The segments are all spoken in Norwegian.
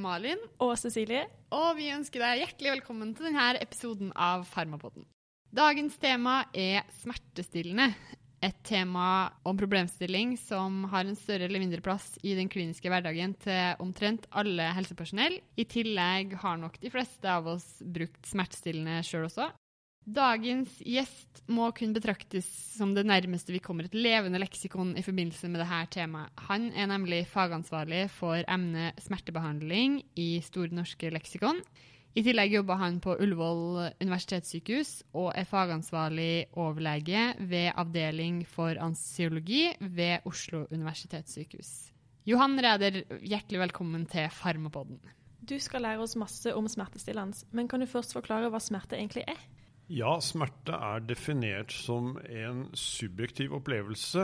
Malin og Cecilie, og vi ønsker deg hjertelig velkommen til denne episoden av Farmapodden. Dagens tema er smertestillende, et tema om problemstilling som har en større eller mindre plass i den kliniske hverdagen til omtrent alle helsepersonell. I tillegg har nok de fleste av oss brukt smertestillende selv også. Dagens gjest må kunne betraktes som det nærmeste vi kommer et levende leksikon i forbindelse med dette temaet. Han er nemlig fagansvarlig for emnet smertebehandling i Store norske leksikon. I tillegg jobber han på Ullevål universitetssykehus og er fagansvarlig overlege ved avdeling for anestesiologi ved Oslo universitetssykehus. Johan Reder, hjertelig velkommen til Farmapodden. Du skal lære oss masse om smertestillende, men kan du først forklare hva smerte egentlig er? Ja, smerte er definert som en subjektiv opplevelse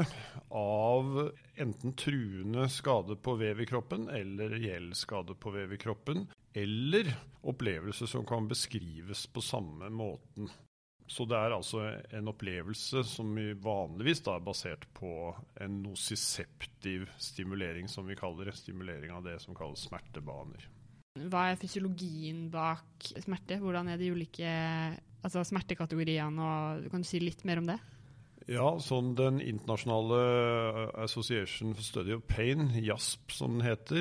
av enten truende skade på vev i kroppen eller reell skade på vev i kroppen, eller opplevelse som kan beskrives på samme måten. Så det er altså en opplevelse som vanligvis er basert på en nociceptiv stimulering, som vi kaller det, stimulering av det som kalles smertebaner. Hva er fysiologien bak smerte? Hvordan er de ulike smertekategoriene, og kan du si litt mer om det? Ja, sånn den internasjonale Association for Study of Pain, JASP som den heter,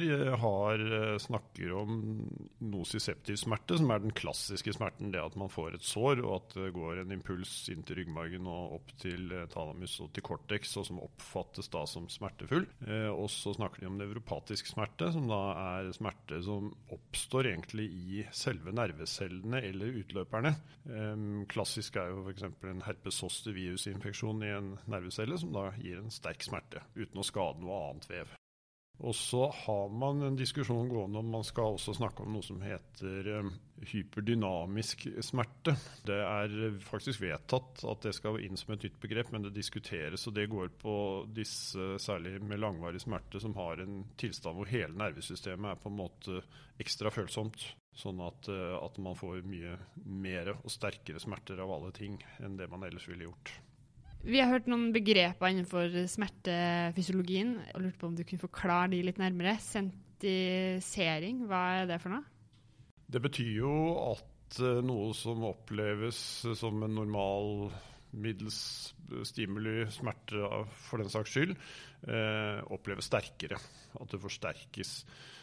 snakker om nociceptiv smerte, som er den klassiske smerten, det at man får et sår, og at det går en impuls inn til ryggmargen og opp til thalamus og til cortex, og som oppfattes da som smertefull. Og så snakker de om neuropatisk smerte, som da er smerte som oppstår egentlig i selve nervecellene eller utløperne. Klassisk er jo for eksempel en herpes zoster virusinfeksjon i en nervecelle som da gir en sterk smerte, uten å skade noe annet vev. Og så har man en diskusjon gående om man skal også snakke om noe som heter hyperdynamisk smerte. Det er faktisk vedtatt at det skal inn som et nytt begrep, men det diskuteres, og det går på disse, særlig med langvarig smerte, som har en tilstand hvor hele nervesystemet er på en måte ekstra følsomt, sånn at man får mye mer og sterkere smerter av alle ting enn det man ellers ville gjort. Vi har hørt noen begreper innenfor smertefysiologien, og lurt på om du kunne forklare de litt nærmere. Sentisering, hva er det for noe? Det betyr jo at noe som oppleves som en normal middels stimuli, smerte for den saks skyld, oppleves sterkere, at det forsterkes.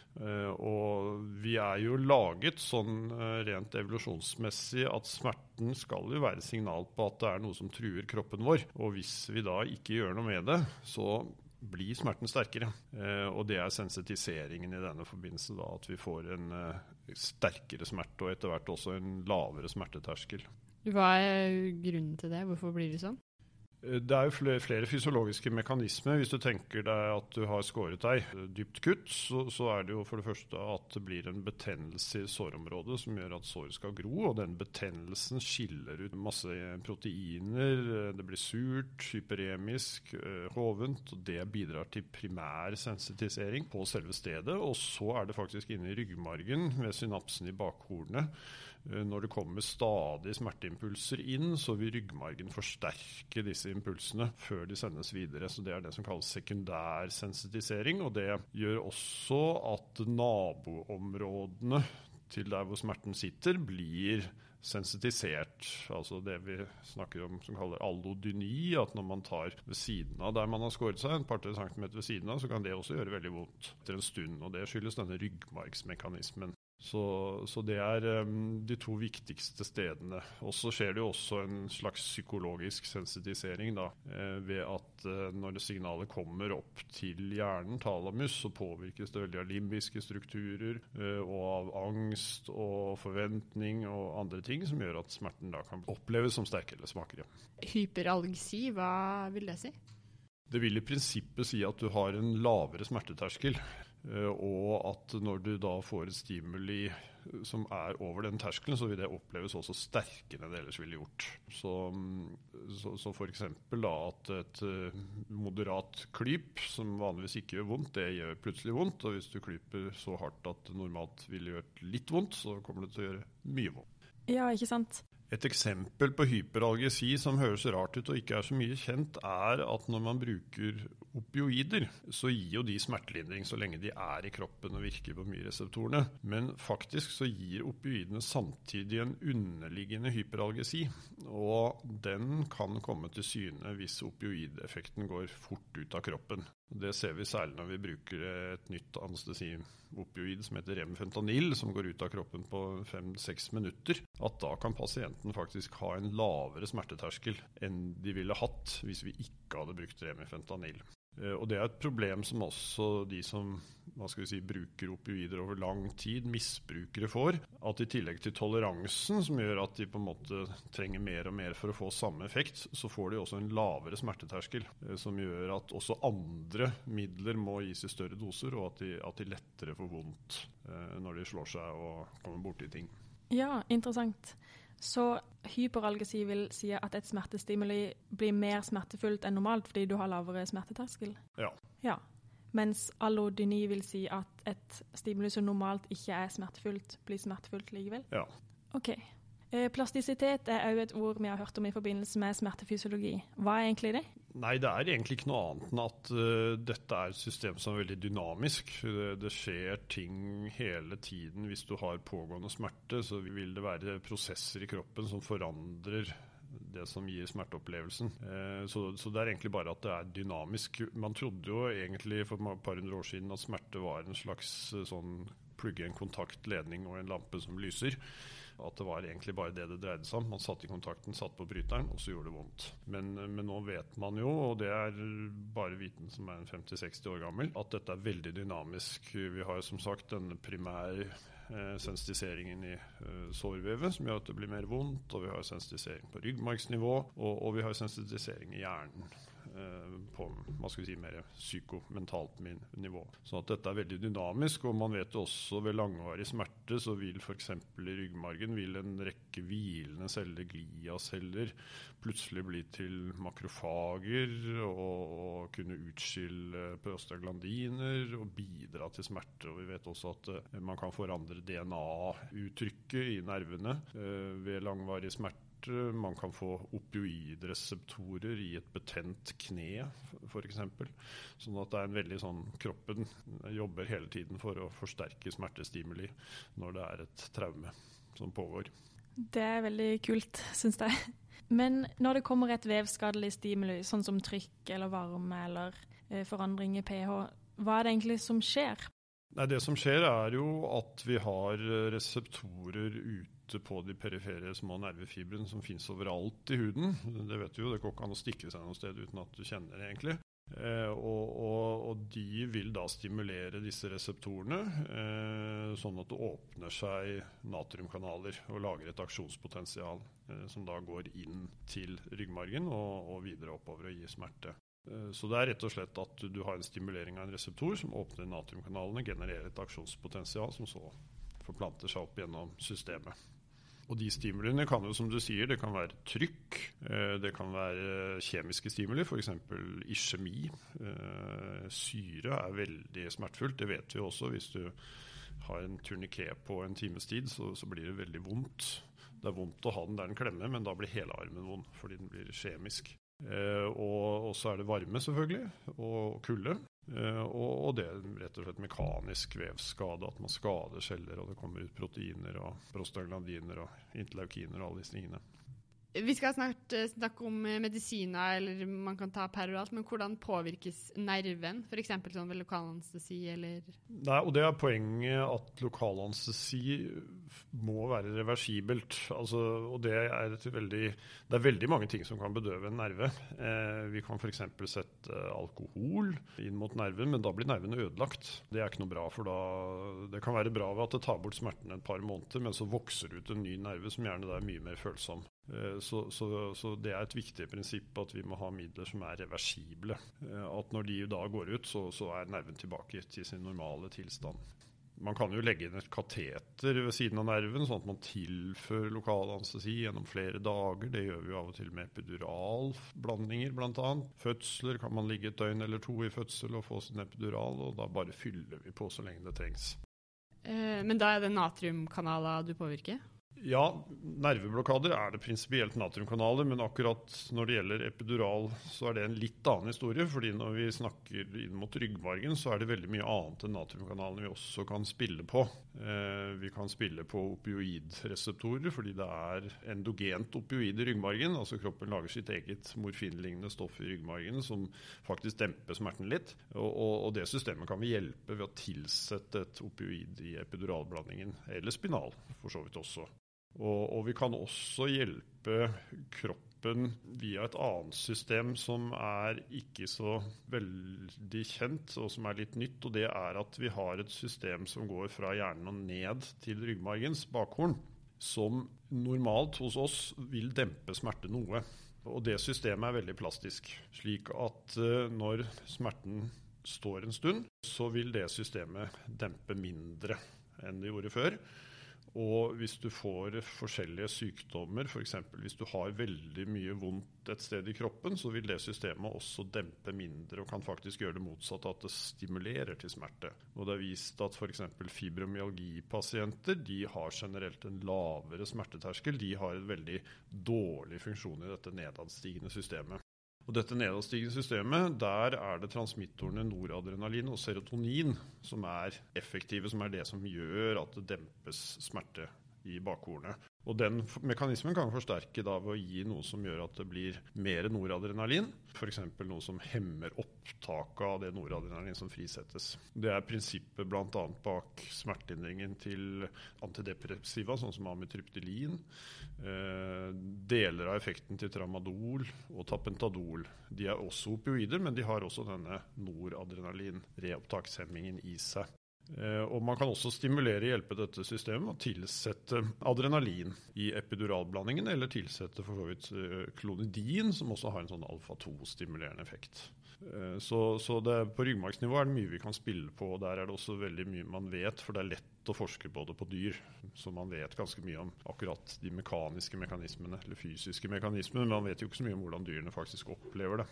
Og vi er jo laget sånn rent evolusjonsmessig at smerten skal jo være signal på at det er noe som truer kroppen vår, og hvis vi da ikke gjør noe med det, så blir smerten sterkere, og det er sensitiseringen i denne forbindelse da, at vi får en sterkere smerte og etter hvert også en lavere smerteterskel. Hva er grunnen til det? Hvorfor blir det sånn? Det er jo flere fysiologiske mekanismer. Hvis du tenker deg at du har skåret deg dypt kutt, så er det jo for det første at det blir en betennelse i sårområdet som gjør at såret skal gro, og den betennelsen skiller ut masse proteiner, det blir surt, hyperemisk, hovent, og det bidrar til primær sensitisering på selve stedet, og så er det faktisk inne i ryggmargen ved synapsen i bakhornet. Når det kommer stadig smerteimpulser inn, så vil ryggmargen forsterke disse impulsene før de sendes videre. Så det er det som kalles sekundær sensitisering, og det gjør også at naboområdene til der hvor smerten sitter blir sensitisert. Altså det vi snakker om som kaller allodyni, at når man tar ved siden av der man har skåret seg, en par-tre centimeter ved siden av, så kan det også gjøre veldig vondt etter en stund, og det skyldes denne ryggmargsmekanismen. Så det er de to viktigste stedene. Og så skjer det jo også en slags psykologisk sensitisering da, ved at når signalet kommer opp til hjernen, thalamus, så påvirkes det veldig av limbiske strukturer og av angst og forventning og andre ting som gjør at smerten da kan oppleves som sterkere eller svakere. Hyperalgesi, hva vil det si? Det vil i prinsippet si at du har en lavere smerteterskel. Og at når du da får et stimuli som er over den terskelen, så vil det oppleves også sterkere enn det ellers ville gjort. Så for eksempel da at et moderat klyp, som vanligvis ikke gjør vondt, det gjør plutselig vondt, og hvis du klyper så hardt at det normalt ville gjøre litt vondt, så kommer det til å gjøre mye vondt. Ja, ikke sant? Et eksempel på hyperalgesi som høres rart ut og ikke så mye kjent, at når man bruker opioider, så gir jo de smertelindring så lenge de i kroppen og virker på mye reseptorene. Men faktisk så gir opioidene samtidig en underliggende hyperalgesi, og den kan komme til syne hvis opioideffekten går fort ut av kroppen. Det ser vi særlig når vi bruker et nytt anestesi-opioid som heter remfentanil, som går ut av kroppen på 5-6 minutter, at da kan pasienten faktisk ha en lavere smerteterskel enn de ville hatt hvis vi ikke hadde brukt remfentanil. Og det et problem som også de som bruker opioider over lang tid, misbrukere får, at i tillegg til toleransen som gjør at de på en måte trenger mer og mer for å få samme effekt, så får de også en lavere smerteterskel, som gjør at også andre midler må gis i større doser, og at de lettere får vondt når de slår seg og kommer borti ting. Ja, interessant. Så hyperalgesi vil si at et smertestimuli blir mer smertefullt enn normalt fordi du har lavere smerteterskel? Ja. Mens allodyni vil si at et stimuli som normalt ikke smertefullt, blir smertefullt likevel? Ja. Ok. Plastisitet også et ord vi har hørt om i forbindelse med smertefysiologi. Hva egentlig det? Nei, det egentlig ikke noe annet enn at dette et system som veldig dynamisk. Det skjer ting hele tiden. Hvis du har pågående smerte, så vil det være prosesser i kroppen som forandrer det som gir smerteopplevelsen. Så det egentlig bare at det dynamisk. Man trodde jo egentlig for et par hundre år siden at smerte var en slags sånn plugge en kontaktledning og en lampe som lyser. At det var egentlig bare det dreide seg om. Man satt i kontakten, satt på bryteren, og så gjorde det vondt. Men nå vet man jo, og det bare viten som en 50-60 år gammel, at dette veldig dynamisk. Vi har som sagt denne primære sensitiseringen i sårvevet, som gjør at det blir mer vondt, og vi har sensitisering på ryggmargsnivå, og vi har sensitisering i hjernen på mer psykomentalt nivå. Så at dette veldig dynamisk, og man vet også ved langvarig smerte så vil for eksempel i ryggmargen vil en rekke hvilende celler, gliaceller, plutselig bli til makrofager og kunne utskille prostaglandiner og bidra til smerte. Og vi vet også at man kan forandre DNA-uttrykket i nervene ved langvarig smerte. Man kan få opioidreseptorer i et betent kne, for eksempel. Sånn at det en veldig sånn, kroppen jobber hele tiden for å forsterke smertestimuli når det et traume som pågår. Det veldig kult, synes jeg. Men når det kommer et vevskadelig stimuli, sånn som trykk eller varme eller forandring i pH, hva det egentlig som skjer? Nei, det som skjer jo at vi har reseptorer ute på de perifere små nervefibrene som finnes overalt i huden. Det vet du jo, det går ikke an å stikke seg noe sted uten at du kjenner det egentlig. Og de vil da stimulere disse reseptorene sånn at det åpner seg natriumkanaler og lager et aksjonspotensial som da går inn til ryggmargen og videre oppover og gir smerte. Så det rett og slett at du har en stimulering av en reseptor som åpner natriumkanalene, genererer et aksjonspotensial som så forplanter seg opp gjennom systemet. Og de stimuliene kan jo, som du sier, det kan være trykk, det kan være kjemiske stimuli, for eksempel iskjemi. Syre veldig smertefullt, det vet vi også. Hvis du har en turniké på en times tid, så blir det veldig vondt. Det vondt å ha den der den klemmer, men da blir hele armen vond, fordi den blir kjemisk. Og så det varme selvfølgelig, og kulde, og det rett og slett mekanisk vevskade, at man skader celler, og det kommer ut proteiner og prostaglandiner og interleukiner og alle disse tingene. Vi skal snart snakke om medisiner, eller man kan ta peroralt, men hvordan påvirkes nerven, for eksempel sånn ved lokalanestesi, eller? Nei, og det poenget at lokalanestesi må være reversibelt, og det veldig mange ting som kan bedøve en nerve. Vi kan for eksempel sette alkohol inn mot nerven, men da blir nerven ødelagt. Det ikke noe bra, for det kan være bra ved at det tar bort smerten et par måneder, men så vokser ut en ny nerve som gjerne er mye mer følsom. Så det et viktig prinsipp at vi må ha midler som reversible. At når de da går ut, så nerven tilbake til sin normale tilstand. Man kan jo legge inn et kateter ved siden av nerven, sånn at man tilfører lokalanestesi gjennom flere dager. Det gjør vi av og til med epiduralblandinger, blant annet. Fødsler kan man ligge et døgn eller to i fødsel og få sin epidural, og da bare fyller vi på så lenge det trengs. Men da det natriumkanaler du påvirker? Ja, nerveblokader det prinsipielt natriumkanaler, men akkurat når det gjelder epidural, så det en litt annen historie, fordi når vi snakker inn mot ryggmargen, så det veldig mye annet enn natriumkanalene vi også kan spille på. Vi kan spille på opioidreseptorer, fordi det endogent opioid i ryggmargen, altså kroppen lager sitt eget morfinlignende stoff i ryggmargen, som faktisk demper smerten litt, og det systemet kan vi hjelpe ved å tilsette et opioid i epiduralblandingen, eller spinal, for så vidt også. Og vi kan også hjelpe kroppen via et annet system som ikke så veldig kjent, og som litt nytt, og det at vi har et system som går fra hjernen og ned til ryggmargens bakhorn, som normalt hos oss vil dempe smerte noe. Og det systemet veldig plastisk, slik at når smerten står en stund, så vil det systemet dempe mindre enn det gjorde før. Og hvis du får forskjellige sykdommer, for eksempel hvis du har veldig mye vondt et sted i kroppen, så vil det systemet også dempe mindre og kan faktisk gjøre det motsatte, at det stimulerer til smerte. Og det vist at for eksempel fibromyalgi-pasienter, de har generelt en lavere smerteterskel, de har en veldig dårlig funksjon i dette nedadstigende systemet. Og dette nedadstigende systemet, der det transmittorene noradrenalin og serotonin som effektive, som det som gjør at det dempes smerte i bakhornet. Og den mekanismen kan forsterke da ved å gi noe som gjør at det blir mer noradrenalin, for eksempel noe som hemmer opptaket av det noradrenalin som frisettes. Det prinsippet blant annet bak smertelindringen til antidepressiva, sånn som amitriptylin, deler av effekten til tramadol og tapentadol. De også opioider, men de har også denne noradrenalin-reopptakshemmingen i seg. Og man kan også stimulere hjelpe dette systemet og tilsette adrenalin i epiduralblandingen, eller tilsette for så vidt klonidin, som også har en sånn alfa-2-stimulerende effekt. Så på ryggmargsnivå det mye vi kan spille på, og der det også veldig mye man vet, for det lett å forske både på dyr, så man vet ganske mye om akkurat de mekaniske mekanismene, eller fysiske mekanismene, men man vet jo ikke så mye om hvordan dyrene faktisk opplever det.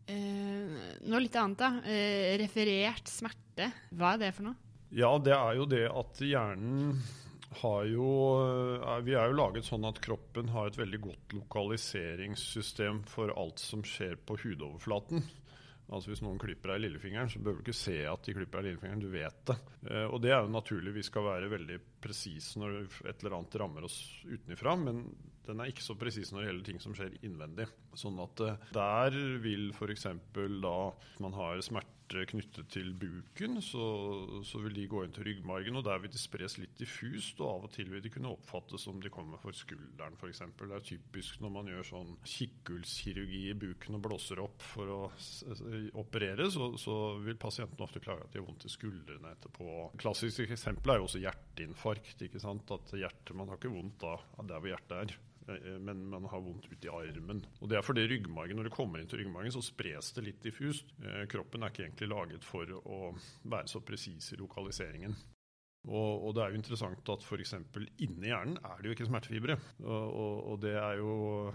Noe litt annet da, referert smerte, hva det for noe? Ja, det jo det at hjernen har jo, vi jo laget sånn at kroppen har et veldig godt lokaliseringssystem for alt som skjer på hudoverflaten. Altså hvis noen klipper deg i lillefingeren, så bør du ikke se at de klipper deg i lillefingeren, du vet det. Og det jo naturlig, vi skal være veldig presise når et eller annet rammer oss utenifra, men den ikke så presis når det gjelder ting som skjer innvendig. Sånn at der vil for eksempel da man har smerte knyttet til buken, så vil de gå inn til ryggmargen, og der vil de spres litt diffust, og av og til vil de kunne oppfattes som de kommer for skulderen, for eksempel. Det typisk når man gjør sånn kikkhullskirurgi i buken og blåser opp for å operere, så vil pasienten ofte klage at de har vondt i skuldrene etterpå. Klassisk eksempel jo også hjerteinfarkt, ikke sant? At man har ikke vondt da der hvor hjertet men man har vondt ut i armen. Og det fordi ryggmargen, når det kommer inn til ryggmargen, så spres det litt diffust. Kroppen ikke egentlig laget for å være så presis i lokaliseringen. Og det jo interessant at for eksempel inni hjernen det jo ikke smertefibre. Og det jo,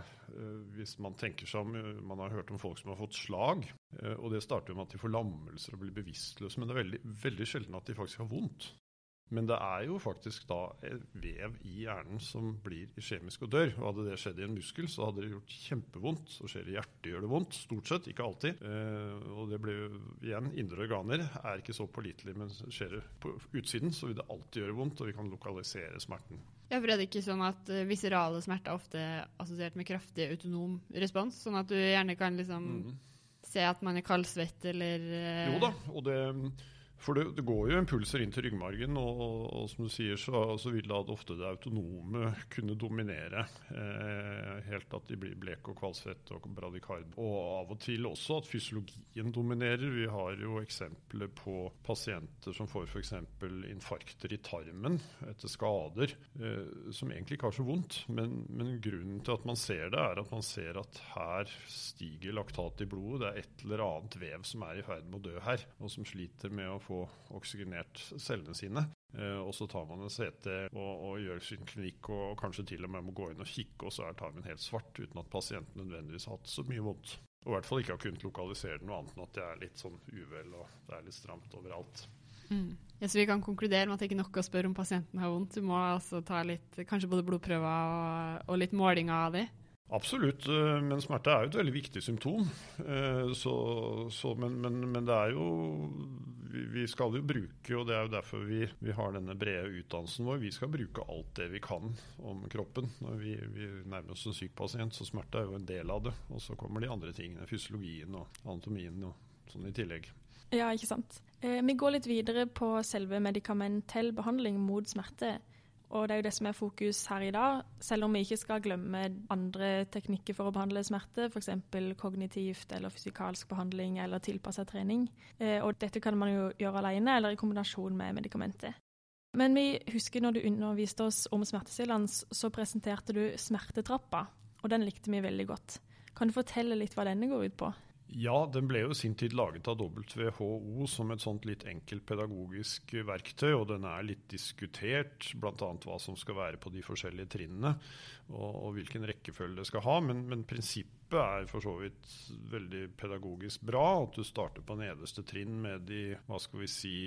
hvis man tenker seg om, man har hørt om folk som har fått slag, og det starter med at de får lammelser og blir bevisstløse, men det veldig, veldig sjelden at de faktisk har vondt. Men det jo faktisk da et vev i hjernen som blir iskjemisk og dør. Og hadde det skjedd i en muskel, så hadde det gjort kjempevondt. Så skjer det i hjertet, gjør det vondt, stort sett, ikke alltid. Og det blir igjen, indre organer ikke så pålitelig, men skjer det på utsiden, så vil det alltid gjøre vondt, og vi kan lokalisere smerten. Ja, for det ikke sånn at viserale smerter ofte assosiert med kraftig autonom respons, sånn at du gjerne kan liksom se at man kaldsvett, eller... Jo da, og for det går jo impulser inn til ryggmargen, og som du sier, så vil det ofte det autonome kunne dominere, helt at de blir blek og kvalsvett og bradykard. Og av og til også at fysiologien dominerer. Vi har jo eksempler på pasienter som får for eksempel infarkter i tarmen etter skader, som egentlig ikke har så vondt, men grunnen til at man ser det at man ser at her stiger laktat i blodet. Det et eller annet vev som i ferd med å dø her, og som sliter med å få oksygenert cellene sine. Og så tar man en CT og gjør sin klinikk, og kanskje til og med må gå inn og kikke, og så tarmen helt svart, uten at pasienten nødvendigvis har hatt så mye vondt. Og i hvert fall ikke har kunnet lokalisere noe annet enn at det litt sånn uvel, og det litt stramt overalt. Ja, så vi kan konkludere med at det ikke er nok å spørre om pasienten har vondt. Du må altså ta litt, kanskje både blodprøver og litt måling av det. Absolutt, men smerte er jo et veldig viktig symptom. Men det er jo, vi skal jo bruke, og det er jo derfor vi har denne brede utdannelsen vår, vi skal bruke alt det vi kan om kroppen. Når vi nærmer oss en syk pasient, så smerte er jo en del av det. Og så kommer de andre tingene, fysiologien og anatomien og sånn i tillegg. Ja, ikke sant. Vi går litt videre på selve medikamentell behandling mot smerte. Og det er jo det som er fokus her i dag, selv om vi ikke skal glemme andre teknikker for å behandle smerte, for eksempel kognitivt eller fysikalsk behandling eller tilpasset trening. Og dette kan man jo gjøre alene eller i kombinasjon med medikamentet. Men vi husker når du underviste oss om smertestillende, så presenterte du smertetrappa, og den likte vi veldig godt. Kan du fortelle litt hva denne går ut på? Ja, den ble jo i sin tid laget av WHO som et sånt litt enkelt pedagogisk verktøy, og den er litt diskutert, blant annet hva som skal være på de forskjellige trinnene, og hvilken rekkefølge det skal ha, men prinsippet er for så vidt veldig pedagogisk bra, at du starter på nederste trinn med de, hva skal vi si,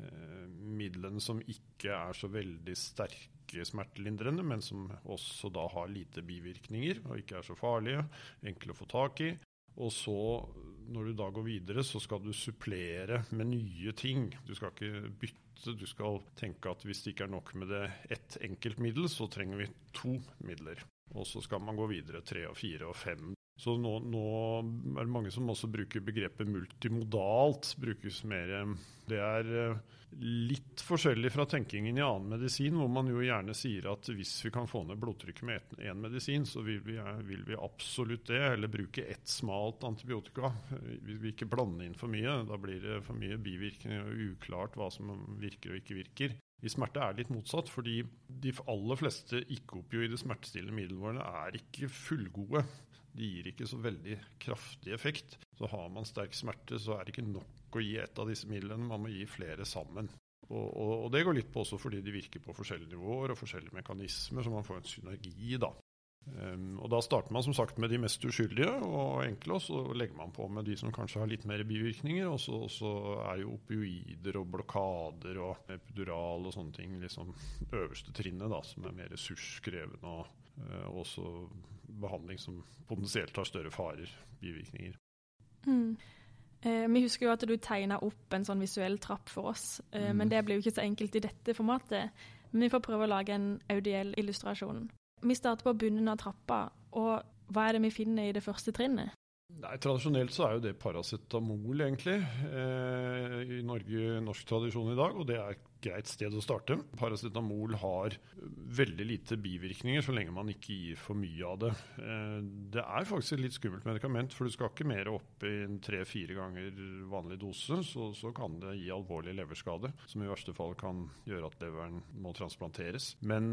midlene som ikke er så veldig sterke smertelindrende, men som også da har lite bivirkninger, og ikke er så farlige, enkle å få tak i. Og så, når du da går videre, så skal du supplere med nye ting. Du skal ikke bytte, du skal tenke at hvis det ikke er nok med det ett enkelt middel, så trenger vi 2 midler. Og så skal man gå videre 3 og 4 og 5. Så nå er det mange som også bruker begrepet multimodalt, brukes mer. Det er litt forskjellig fra tenkingen i annen medisin, hvor man jo gjerne sier at hvis vi kan få ned blodtrykket med en medisin, så vil vi absolutt det, eller bruke ett smalt antibiotika. Vi vil ikke blande inn for mye, da blir det for mye bivirkninger og uklart hva som virker og ikke virker. I smerte er det litt motsatt, fordi de aller fleste ikke-opioide smertestillende middelvårene er ikke fullgode. De gir ikke så veldig kraftig effekt. Så har man sterk smerte, så er det ikke nok å gi ett av disse midlene, man må gi flere sammen. Og det går litt på også fordi de virker på forskjellige nivåer og forskjellige mekanismer, så man får en synergi da. Og da starter man som sagt med de mest uskyldige og enkle, og så legger man på med de som kanskje har litt mer bivirkninger, og så er jo opioider og blokader og epidural og sånne ting liksom øverste trinnet da, som er mer ressurskrevende og også behandling som potensielt har større farer, bivirkninger. Vi husker jo at du tegnet opp en sånn visuell trapp for oss, men det blir jo ikke så enkelt i dette formatet. Men vi får prøve å lage en audiell illustrasjon. Vi starter på bunnen av trappa, og hva er det vi finner i det første trinnet? Nei, tradisjonelt så er jo det paracetamol egentlig i norsk tradisjon i dag, og det er et greit sted å starte. Paracetamol har veldig lite bivirkninger så lenge man ikke gir for mye av det. Det er faktisk et litt skummelt medikament, for du skal ikke mer opp i 3-4 ganger vanlig dose, så kan det gi alvorlig leverskade, som i verste fall kan gjøre at leveren må transplanteres. Men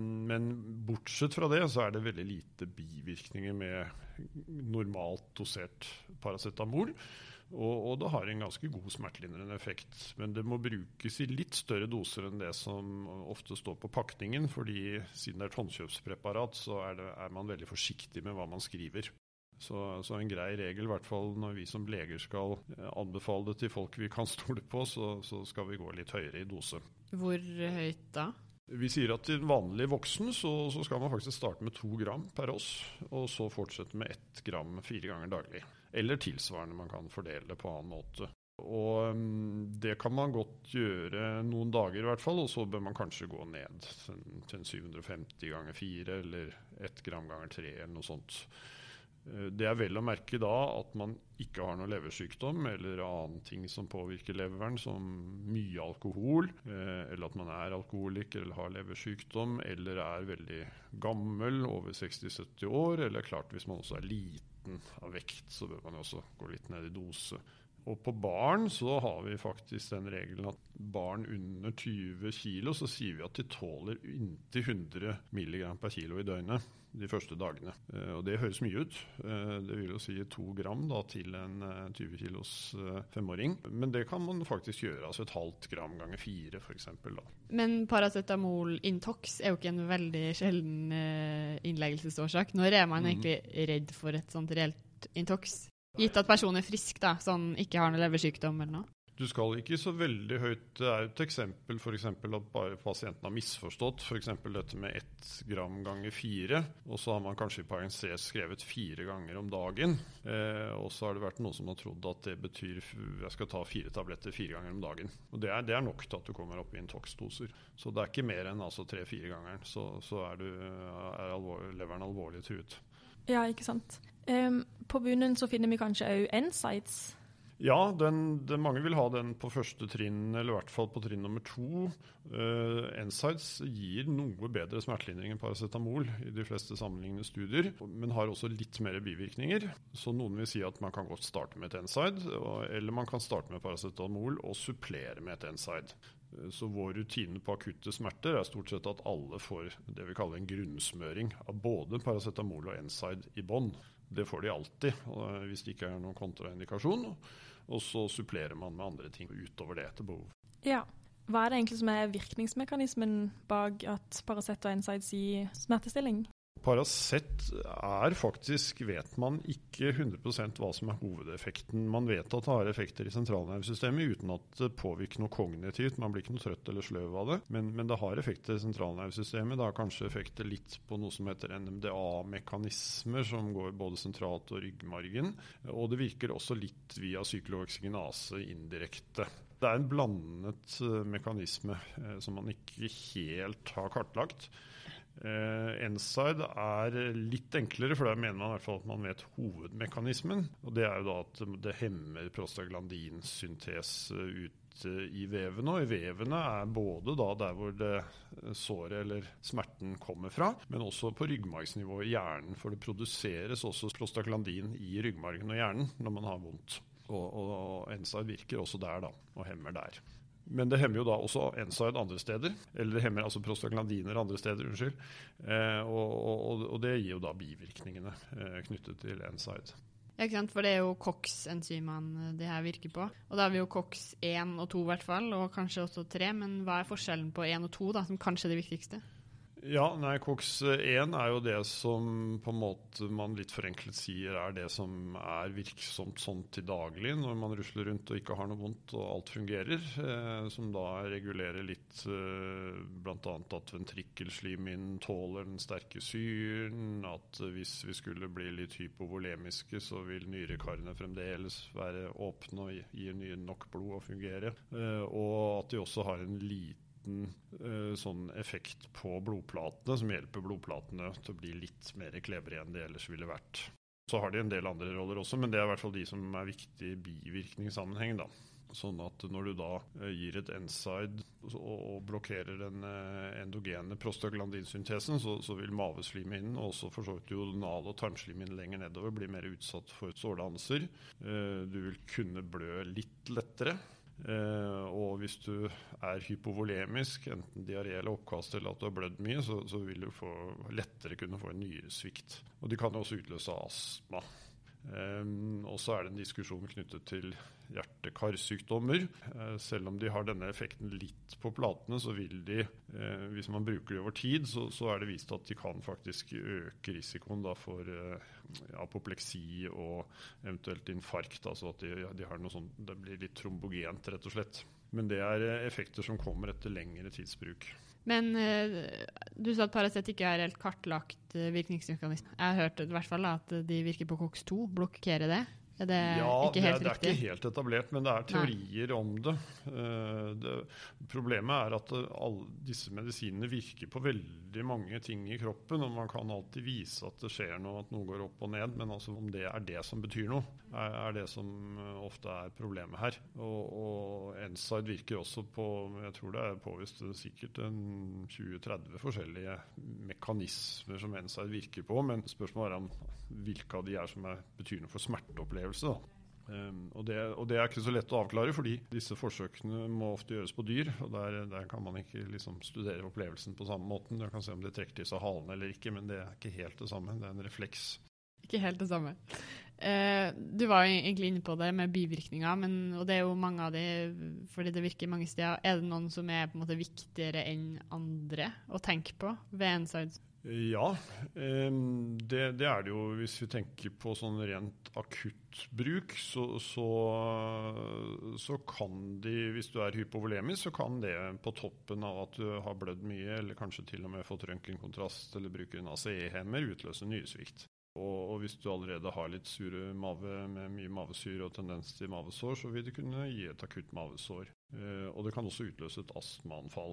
bortsett fra det så er det veldig lite bivirkninger med normalt dosert paracetamol, og det har en ganske god smertelindrende effekt. Men det må brukes i litt større doser enn det som ofte står på pakningen, fordi siden det er et håndkjøpspreparat, så er man veldig forsiktig med hva man skriver. Så en grei regel, i hvert fall når vi som leger skal anbefale det til folk vi kan stole på, så skal vi gå litt høyere i dose. Hvor høyt da? Vi sier at til vanlig voksen så skal man faktisk starte med 2 gram per oss, og så fortsette med 1 gram 4 ganger daglig. Eller tilsvarende, man kan fordele det på annen måte. Og det kan man godt gjøre noen dager i hvert fall, og så bør man kanskje gå ned til 750 ganger 4, eller 1 gram ganger 3, eller noe sånt. Det er vel å merke da at man ikke har noe leversykdom eller annen ting som påvirker leveren, som mye alkohol, eller at man er alkoholiker eller har leversykdom, eller er veldig gammel, over 60-70 år, eller klart hvis man også er liten av vekt, så bør man også gå litt ned i dose. Og på barn så har vi faktisk den regelen at barn under 20 kilo, så sier vi at de tåler inntil 100 milligram per kilo i døgnet de første dagene. Og det høres mye ut. Det vil jo si 2 gram da, til en 20 kilos 5-åring. Men det kan man faktisk gjøre, altså 0,5 gram ganger 4 for eksempel. Da. Men paracetamol intox er jo ikke en veldig sjelden innleggelsesårsak. Når er man egentlig redd for et sånt reelt intox? Gitt at personen er frisk da, sånn ikke har noe leversykdom eller noe? Du skal ikke så veldig høyt. Det et eksempel for eksempel at bare pasienten har misforstått for eksempel dette med 1 gram ganger 4, og så har man kanskje i parentes skrevet 4 ganger om dagen, og så har det vært noen som har trodd at det betyr jeg skal ta 4 tabletter 4 ganger om dagen. Og det er nok til at du kommer opp i intox-doser. Så det ikke mer enn altså 3-4 ganger, så leveren alvorlig truet. Ja, ikke sant. På bunnen så finner vi kanskje også NSAIDs. Ja, mange vil ha den på første trinn, eller i hvert fall på trinn nummer 2. NSAIDs gir noe bedre smertelindring enn paracetamol i de fleste sammenlignende studier, men har også litt mer bivirkninger. Så noen vil si at man kan godt starte med et NSAID, eller man kan starte med paracetamol og supplere med et NSAID. Så vår rutine på akutte smerter stort sett at alle får det vi kaller en grunnsmøring av både paracetamol og NSAID i bånd. Det får de alltid, hvis det ikke noen kontraindikasjon. Og så supplerer man med andre ting utover det etter behov. Ja. Hva det egentlig som virkningsmekanismen bak at Paracet og NSAIDs gir smertestilling? Paracet faktisk, vet man ikke 100% hva som hovedeffekten. Man vet at det har effekter i sentralnervesystemet uten at det påvirker noe kognitivt. Man blir ikke noe trøtt eller sløv av det, men det har effekter i sentralnervesystemet. Det har kanskje effekter litt på noe som heter NMDA-mekanismer, som går både sentralt og ryggmargen. Og det virker også litt via cyklooxygenase indirekte. Det en blandet mekanisme som man ikke helt har kartlagt. NSAID litt enklere, for der mener man i hvert fall at man vet hovedmekanismen, og det jo da at det hemmer prostaglandinsyntese ute i vevene, og i vevene både da der hvor det såret eller smerten kommer fra, men også på ryggmargsnivå i hjernen, for det produseres også prostaglandin i ryggmargen og hjernen når man har vondt, og NSAID virker også der da, og hemmer der. Men det hemmer jo da også NSAID andre steder, eller det hemmer altså prostaglandiner andre steder, og det gir jo da bivirkningene knyttet til NSAID. Ja, ikke sant, for det jo COX-enzymene det her virker på, og da har vi jo COX 1 og 2 i hvert fall, og kanskje også 3, men hva forskjellen på 1 og 2 da, som kanskje det viktigste? Ja, COX 1 jo det som på en måte man litt forenklet sier det som virksomt sånn til daglig når man rusler rundt og ikke har noe vondt og alt fungerer, som da regulerer litt blant annet at ventrikkelslimhinnen tåler den sterke syren, at hvis vi skulle bli litt hypovolemiske så vil nyrekarene fremdeles være åpne og gi nok blod å fungere, og at de også har en liten sånn effekt på blodplatene som hjelper blodplatene til å bli litt mer klevere enn det ellers ville vært. Så har de en del andre roller også, men det i hvert fall de som viktige i bivirkningssammenheng da. Sånn at når du da gir et NSAID og blokkerer den endogene prostaglandinsyntesen, så vil maveslimhinnen og også for så vidt duodenal- og tarmslimhinnen lenger nedover bli mer utsatt for sårdanser. Du vil kunne blø litt lettere. Og hvis du hypovolemisk, enten diaré eller oppkast eller at du har blødd mye, så vil du lettere kunne få en nyresvikt. Og de kan også utløse astma. Og så det en diskusjon knyttet til hjerte-karsykdommer. Selv om de har denne effekten litt på platene, så vil de, hvis man bruker det over tid, så det vist at de kan faktisk øke risikoen da for apopleksi og eventuelt infarkt, altså at de har noe sånt, det blir litt trombogent rett og slett. Men det effekter som kommer etter lengre tidsbruk. Men du sa at Paracet ikke helt kartlagt virkningsmekanisme. Jeg har hørt i hvert fall at de virker på COX 2. Blokkerer det? Det ikke helt riktig? Ikke helt etablert, men det teorier om det. Problemet at alle disse medisinene virker på veldig mange ting i kroppen, og man kan alltid vise at det skjer noe, at noe går opp og ned, men altså om det det som betyr noe, det som ofte problemet her. Og NSAID virker også på, jeg tror det påvist sikkert 20-30 forskjellige mekanismer som NSAID virker på, men spørsmålet om hvilke av de som betyr noe for smerteopplevelse da. Og det ikke så lett å avklare, fordi disse forsøkene må ofte gjøres på dyr, og der kan man ikke liksom studere opplevelsen på samme måten. Du kan se om det trekker til seg halen eller ikke, men det ikke helt det samme. Det en refleks. Ikke helt det samme. Du var jo egentlig inne på det med bivirkninger, og det jo mange av de, fordi det virker mange steder. Det noen som på en måte viktigere enn andre å tenke på ved NSAID? Ja, det er det jo. Hvis vi tenker på sånn rent akutt bruk, så kan de, hvis du er hypovolemisk, så kan det på toppen av at du har blødd mye, eller kanskje til og med fått røntgenkontrast, eller bruker en ACE-hemmer, utløse nyresvikt. Og hvis du allerede har litt sure mave med mye mavesyre og tendens til mavesår, så vil det kunne gi et akutt mavesår. Og det kan også utløse et astmaanfall.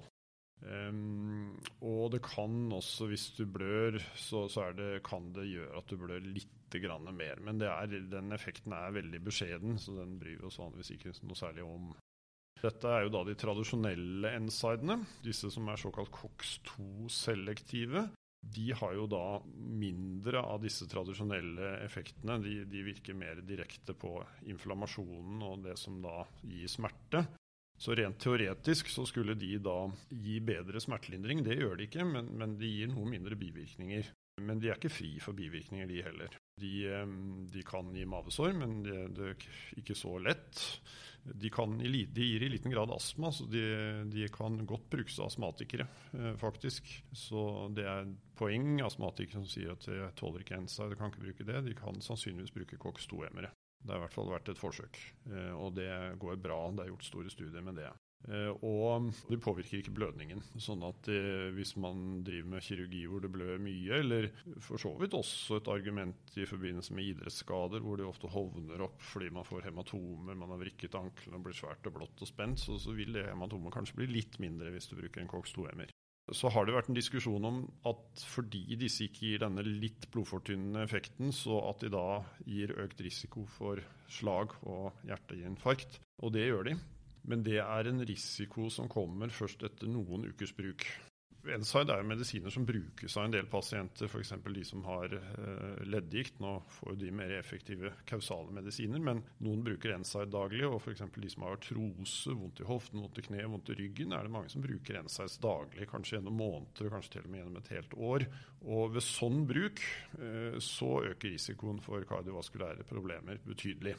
Og det kan også, hvis du blør, så kan det gjøre at du blør litt grann mer. Men den effekten er veldig beskjeden, så den bryr vi oss vanligvis ikke noe særlig om. Dette er jo da de tradisjonelle NSAIDene, disse som er såkalt COX-2-selektive. De har jo da mindre av disse tradisjonelle effektene. De virker mer direkte på inflammasjonen og det som da gir smerte. Så rent teoretisk så skulle de da gi bedre smertelindring. Det gjør de ikke, men de gir noe mindre bivirkninger. Men de er ikke fri for bivirkninger, de heller. De kan gi mavesår, men det er ikke så lett. De gir i liten grad astma, så de kan godt brukes av astmatikere, faktisk. Så det er et poeng. Astmatikere som sier at jeg tåler ikke NSAID, kan ikke bruke det. De kan sannsynligvis bruke COX-2-hemmere. Det har i hvert fall vært et forsøk, og det går bra. Det er gjort store studier med det. Og det påvirker ikke blødningen, sånn at hvis man driver med kirurgi hvor det blør mye, eller for så vidt også et argument i forbindelse med idrettsskader, hvor det ofte hovner opp fordi man får hematomer, man har vrikket ankelen og blir svært og blått og spent, så vil det hematomet kanskje bli litt mindre hvis du bruker en COX-2-hemmer. Så har det vært en diskusjon om at fordi disse ikke gir denne litt blodfortynnende effekten, så at de da gir økt risiko for slag og hjerteinfarkt. Og det gjør de. Men det er en risiko som kommer først etter noen ukers bruk. NSAID er jo medisiner som brukes av en del pasienter, for eksempel de som har leddgikt. Nå får de mer effektive kausale medisiner, men noen bruker NSAID daglig, og for eksempel de som har artrose, vondt i hoften, vondt i kne, vondt i ryggen, er det mange som bruker NSAID daglig, kanskje gjennom måneder, kanskje til og med gjennom et helt år. Og ved sånn bruk så øker risikoen for kardiovaskulære problemer betydelig.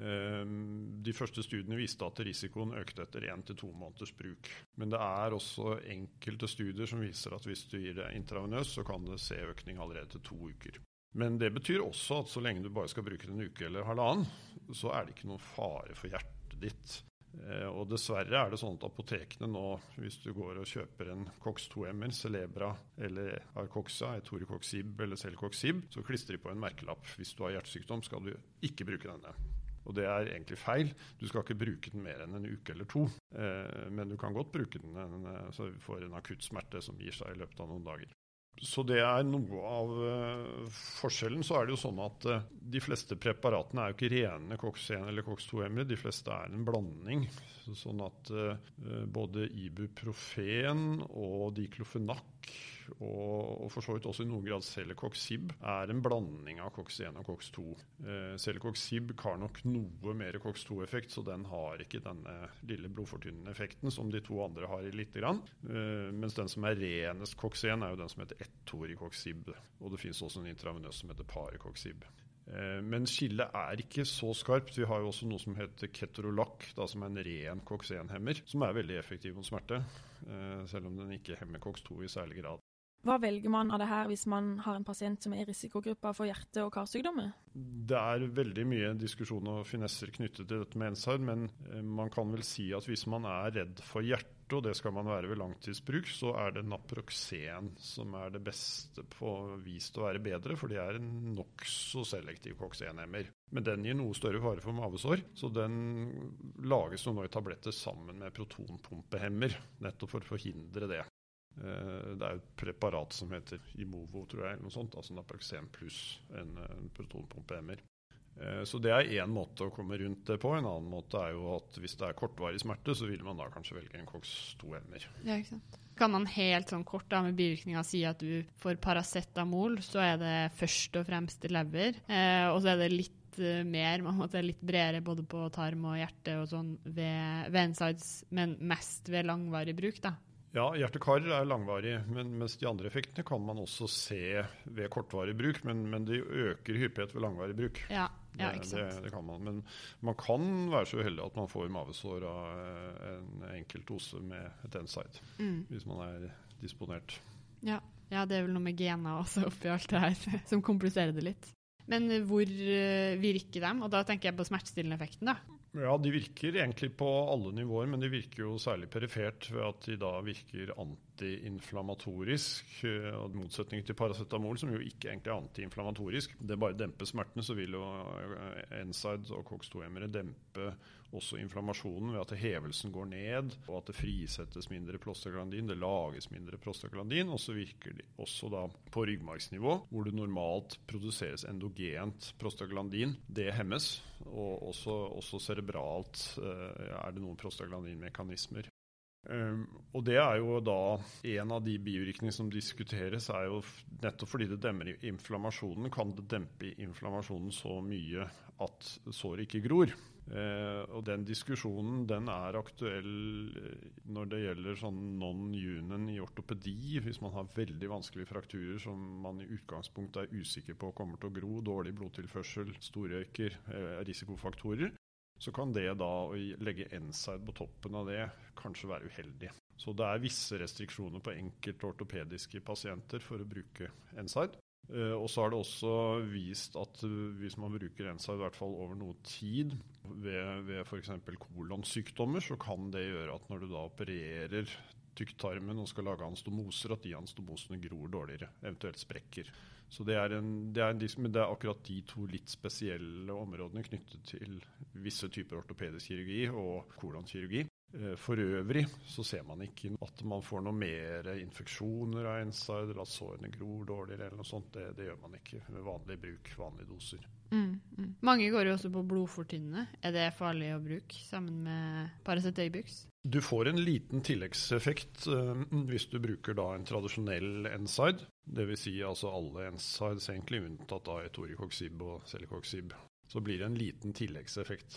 De første studiene viste at risikoen økte etter 1 til 2 måneders bruk. Men det er også enkelte studier som viser at hvis du gir det intravenøst, så kan det se økning allerede til 2 uker. Men det betyr også at så lenge du bare skal bruke det en uke eller halvannen, så er det ikke noen fare for hjertet ditt. Og dessverre er det sånn at apotekene nå, hvis du går og kjøper en COX-2-hemmer, Celebra eller Arcoxa, Etoricoxib eller Celecoxib, så klistrer de på en merkelapp. Hvis du har hjertesykdom, skal du ikke bruke denne. Og det er egentlig feil. Du skal ikke bruke den mer enn en uke eller 2. Men du kan godt bruke den så du får en akutt smerte som gir seg i løpet av noen dager. Så det er noe av forskjellen. Så er det jo sånn at de fleste preparatene er jo ikke rene COX-1 eller COX-2-hemmere. De fleste er en blanding. Sånn at både ibuprofen og diklofenak og for så vidt også i noen grad Celecoxib er en blanding av COX-1 og COX-2. Celecoxib har nok noe mer COX-2-effekt, så den har ikke denne lille blodfortynnende effekten som de 2 andre har i lite grann. Mens den som er renest COX-1 er jo den som heter Etoricoxib, og det finnes også en intravenøs som heter Parecoxib. Men skillet er ikke så skarpt. Vi har jo også noe som heter Ketorolac, som er en ren COX-1-hemmer, som er veldig effektiv mot smerte, selv om den ikke hemmer COX-2 i særlig grad. Hva velger man av det her hvis man har en pasient som er i risikogruppa for hjerte- og karsykdommer? Det er veldig mye diskusjon og finesser knyttet til dette med NSAID, men man kan vel si at hvis man er redd for hjerte, og det skal man være ved langtidsbruk, så er det Naproxen som er det beste på vis til å være bedre, for det er en nokså selektiv COX-1-hemmer. Men den gir noe større fare for mavesår, så den lages nå i tabletter sammen med protonpumpehemmer, nettopp for å forhindre det. Det er et preparat som heter Imovo, tror jeg, eller noe sånt, altså Naproxen pluss en protonpumpehemmer. Så det er en måte å komme rundt det på. En annen måte er jo at hvis det er kortvarig smerte, så vil man da kanskje velge en COX-2-hemmer. Ja, ikke sant. Kan man helt sånn kort da med bivirkninger si at du får paracetamol, så er det først og fremst lever, og så er det litt mer, man måtte litt bredere både på tarm og hjerte og sånn ved NSAIDs, men mest ved langvarig bruk da. Ja, hjerte-kar er langvarig, mens de andre effektene kan man også se ved kortvarig bruk, men de øker hyppighet ved langvarig bruk. Ja, ikke sant. Det kan man, men man kan være så uheldig at man får mavesår av en enkelt dose med et NSAID, hvis man er disponert. Ja. Ja, det er vel noe med gener også oppi alt det her, som kompliserer det litt. Men hvor virker de? Og da tenker jeg på smertestillende effekten, da. Ja, de virker egentlig på alle nivåer, men de virker jo særlig perifert ved at de da virker antiinflammatorisk, i motsetning til paracetamol, som jo ikke egentlig er antiinflammatorisk. Det bare demper smertene, så vil jo NSAID og COX-2-hemmere dempe også inflammasjonen ved at hevelsen går ned, og at det frisettes mindre prostaglandin, det lages mindre prostaglandin, og så virker de også da på ryggmargsnivå, hvor det normalt produseres endogent prostaglandin. Det hemmes, og også cerebralt er det noen prostaglandinmekanismer. Og det er jo da en av de bivirkningene som diskuteres, er jo nettopp fordi det demmer inflammasjonen, kan det dempe inflammasjonen så mye at såret ikke gror. Og den diskusjonen den er aktuell når det gjelder sånn non-union i ortopedi, hvis man har veldig vanskelige frakturer som man i utgangspunktet er usikker på kommer til å gro, dårlig blodtilførsel, storrøyker, risikofaktorer, så kan det da å legge NSAID på toppen av det kanskje være uheldig. Så det er visse restriksjoner på enkelte ortopediske pasienter for å bruke NSAID. Og så har det også vist at hvis man bruker NSAID i hvert fall over noe tid ved for eksempel kolonsykdommer, så kan det gjøre at når du da opererer tykktarmen og skal lage anastomoser, at de anastomosene gror dårligere, eventuelt sprekker. Så det er akkurat de to litt spesielle områdene knyttet til visse typer ortopedisk kirurgi og kolonkirurgi. For øvrig så ser man ikke at man får noe mer infeksjoner av NSAID, eller at sårene gror dårligere eller noe sånt. Det gjør man ikke med vanlig bruk, vanlige doser. Mange går jo også på blodfortynnende. Er det farlig å bruke sammen med Paracet Ibux? Du får en liten tilleggseffekt hvis du bruker da en tradisjonell NSAID. Det vil si altså alle NSAIDs egentlig unntatt av etoricoxib og celecoxib. Så blir det en liten tilleggseffekt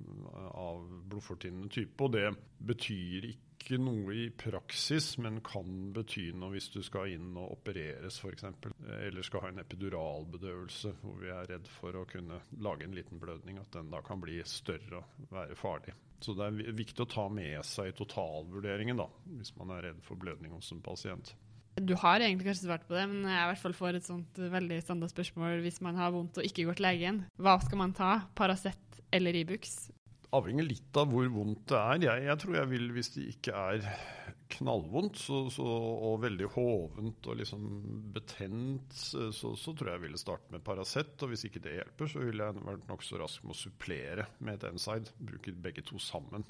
av blodfortynnende type, og det betyr ikke noe i praksis, men kan bety noe hvis du skal inn og opereres for eksempel, eller skal ha en epiduralbedøvelse, hvor vi er redd for å kunne lage en liten blødning, at den da kan bli større og være farlig. Så det er viktig å ta med seg i totalvurderingen da, hvis man er redd for blødning hos en pasient. Du har egentlig kanskje svart på det, men jeg i hvert fall får et sånt veldig standard spørsmål hvis man har vondt og ikke går til legen. Hva skal man ta? Paracet eller Ibux? Avhenger litt av hvor vondt det er. Jeg tror jeg vil, hvis det ikke er knallvondt og veldig hovent og liksom betent, så tror jeg ville starte med Paracet, og hvis ikke det hjelper, så ville jeg vært nok så rask med å supplere med et NSAID. Bruke begge to sammen.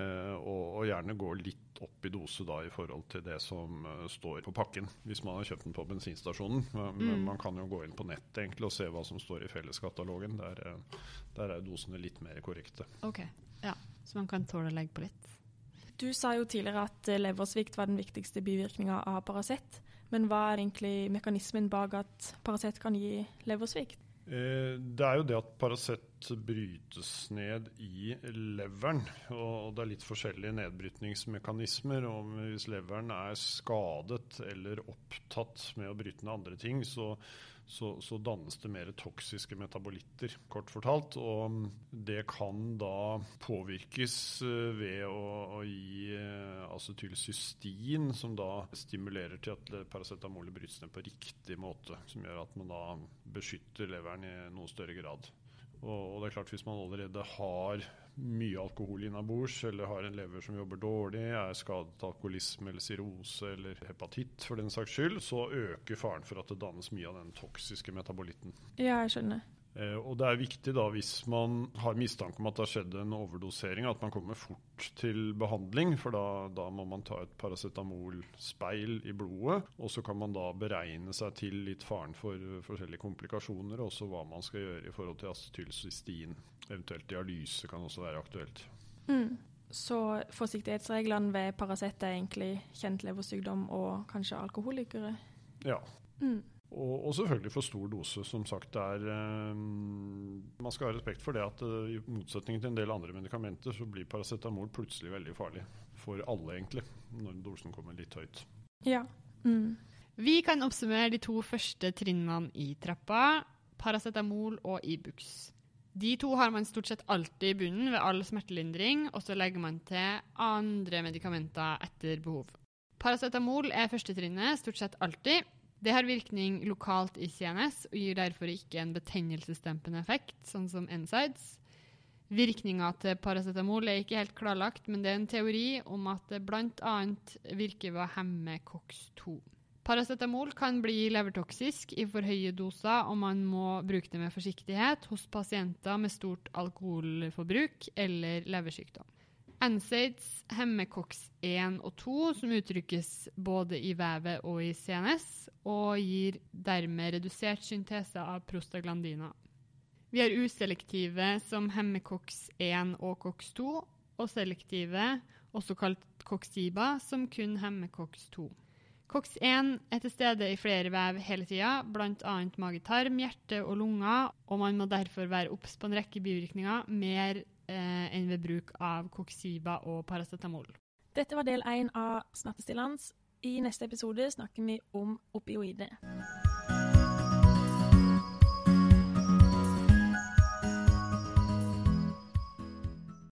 Og gjerne gå litt opp i dose da i forhold til det som står på pakken, hvis man har kjøpt den på bensinstasjonen. Men man kan jo gå inn på nettet egentlig og se hva som står i felleskatalogen. Der er dosene litt mer korrekte. Ok, ja. Så man kan tåle å legge på litt. Du sa jo tidligere at leversvikt var den viktigste bivirkningen av Paracet, men hva er egentlig mekanismen bak at Paracet kan gi leversvikt? Det er jo det at Paracet brytes ned i leveren, og det er litt forskjellige nedbrytningsmekanismer. Og hvis leveren er skadet eller opptatt med å bryte ned andre ting, så dannes det mer toksiske metabolitter, kort fortalt. Og det kan da påvirkes ved å gi acetylcystein, som da stimulerer til at paracetamolet brytes ned på riktig måte, som gjør at man da beskytter leveren i noe større grad. Og det er klart, hvis man allerede har mye alkohol innabords, eller har en lever som jobber dårlig, er skadet av alkoholisme eller cirrose eller hepatitt for den saks skyld, så øker faren for at det dannes mye av den toksiske metabolitten. Ja, jeg skjønner. Og det er viktig da, hvis man har mistanke om at det har skjedd en overdosering, at man kommer fort til behandling, for da må man ta et paracetamolspeil i blodet, og så kan man da beregne seg til litt faren for forskjellige komplikasjoner, og også hva man skal gjøre i forhold til acetylcystein. Eventuelt dialyse kan også være aktuelt. Så forsiktighetsreglene ved Paracet er egentlig kjent leversykdom og kanskje alkoholikere? Ja. Og selvfølgelig for stor dose, som sagt. Man skal ha respekt for det at i motsetning til en del andre medikamenter, så blir paracetamol plutselig veldig farlig for alle egentlig, når dosen kommer litt høyt. Ja. Vi kan oppsummere de to første trinnene i trappa, paracetamol og Ibux. De to har man stort sett alltid i bunnen ved all smertelindring, og så legger man til andre medikamenter etter behov. Paracetamol er første trinnet, stort sett alltid. Det har virkning lokalt i CNS og gir derfor ikke en betennelsesdempende effekt, sånn som NSAIDs. Virkningen til paracetamol er ikke helt klarlagt, men det er en teori om at det blant annet virker ved å hemme COX-2. Paracetamol kan bli levertoksisk i for høye doser, og man må bruke det med forsiktighet hos pasienter med stort alkoholforbruk eller leversykdom. NSAIDs hemmer COX-1 og 2, som uttrykkes både i vevet og i CNS, og gir dermed redusert syntese av prostaglandiner. Vi har uselektive som hemmer COX-1 og COX-2, og selektive, også kalt COX-SIBA, som kun hemmer COX-2. COX-1 er til stede i flere vev hele tiden, blant annet mage-tarm, hjerte og lunger, og man må derfor være obs på en rekke bivirkninger, mer enn ved bruk av COX-SIBA og paracetamol. Dette var del 1 av smertestillende. I neste episode snakker vi om opioider.